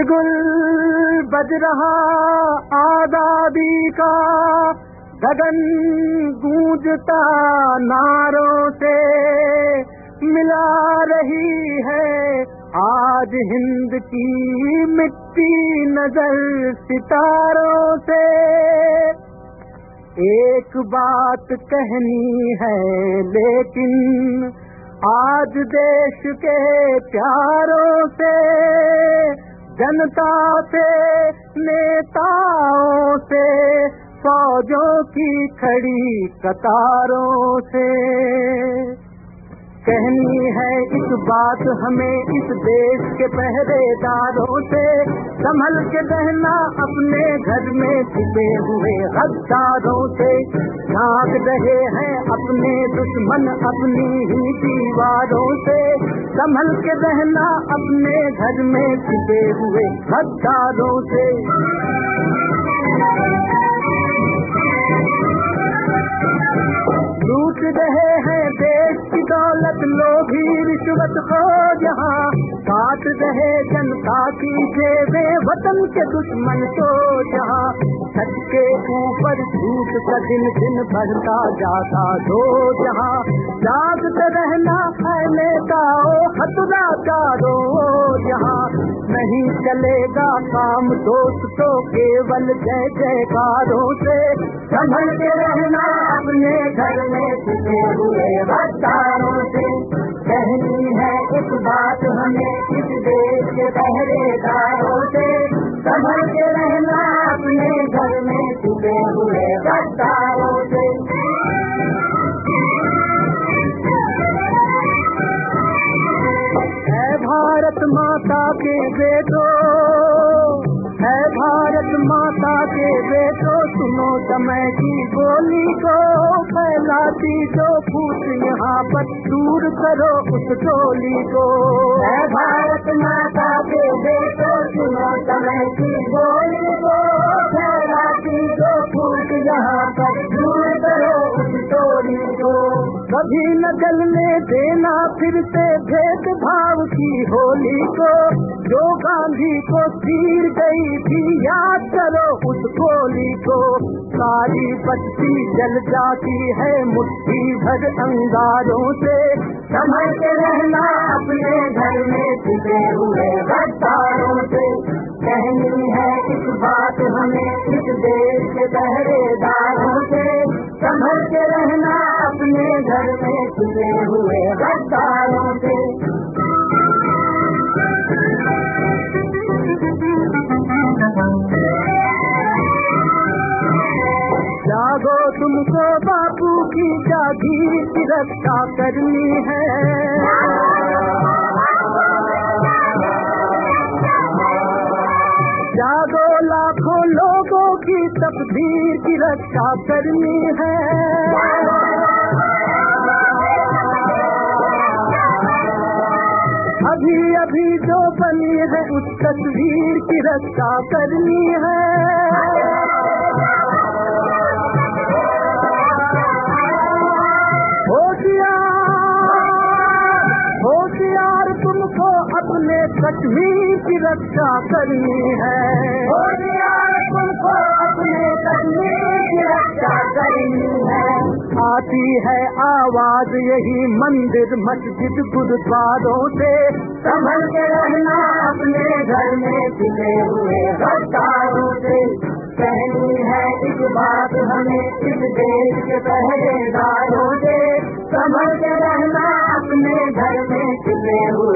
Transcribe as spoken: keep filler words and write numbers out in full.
बिगुल बज रहा आजादी का, गगन गूंजता नारों से, मिला रही है आज हिंद की मिट्टी नजर सितारों से। एक बात कहनी है लेकिन आज देश के प्यारों से, जनता से, नेताओं से, फौजों की खड़ी कतारों से। कहनी है इस बात हमें इस देश के पहरेदारों से, संभल के रहना अपने घर में छिपे हुए गद्दारों से। झांक रहे हैं अपने दुश्मन अपनी ही दीवारों से, संभल के रहना अपने घर में छिपे हुए गद्दारों से। लूट रहे हैं देश की दौलत लोभी रिश्वत को जहाँ, काट रहे जनता की जेबें वतन के दुश्मन को जहाँ। सच के ऊपर झूठ का दिन दिन बढ़ता जाता दो जहाँ, जागते रहना है नेताओं खतरा चारों जहाँ। नहीं चलेगा काम दोस्त तो केवल जय जयकारों से, संभल के रहना अपने घर में छिपे हुए गद्दारों से। कहनी है इस बात हमें इस देश के पहरेदारों से, संभल के रहना अपने घर में छिपे हुए गद्दारों से। है भारत माता के बेटो, है भारत माता के बेटो, सुनो समय की बोली को, फैलाती जो फूट यहाँ पर दूर करो उस टोली को। है भारत माता के बेटो, सुनो समय की बोली को, फैलाती जो फूट यहाँ पर दूर करो उस टोली को। कभी न जलने देना फिर से भेदभाव की होली को, जो गांधी को तीर गई थी याद करो उस गोली को। सारी बस्ती जल जाती है मुट्ठी भर अंगारों से, संभल के रहना अपने घर में छिपे हुए गद्दारों से। कहनी है इस बात हमें इस देश के पहरेदारों से, संभल के रहना अपने घर में छिपे हुए गद्दारों से। जागो तुमको बापू की जागीर की रक्षा करनी है, जागो लाखों लोगों की तकदीर की रक्षा करनी है। अभी अभी जो बनी है उस तस्वीर की रक्षा करनी है। होशियार तुमको अपने कश्मीर की रक्षा करनी है, होशियार तुमको अपने कश्मीर की रक्षा करनी है। आती है आवाज यही मंदिर मस्जिद गुरुद्वारों से, संभल के रहना अपने घर में छिपे हुए गद्दारों से। कहनी है इस बात हमें इस देश के पहरेदारों से, संभल के रहना अपने घर में छिपे हुए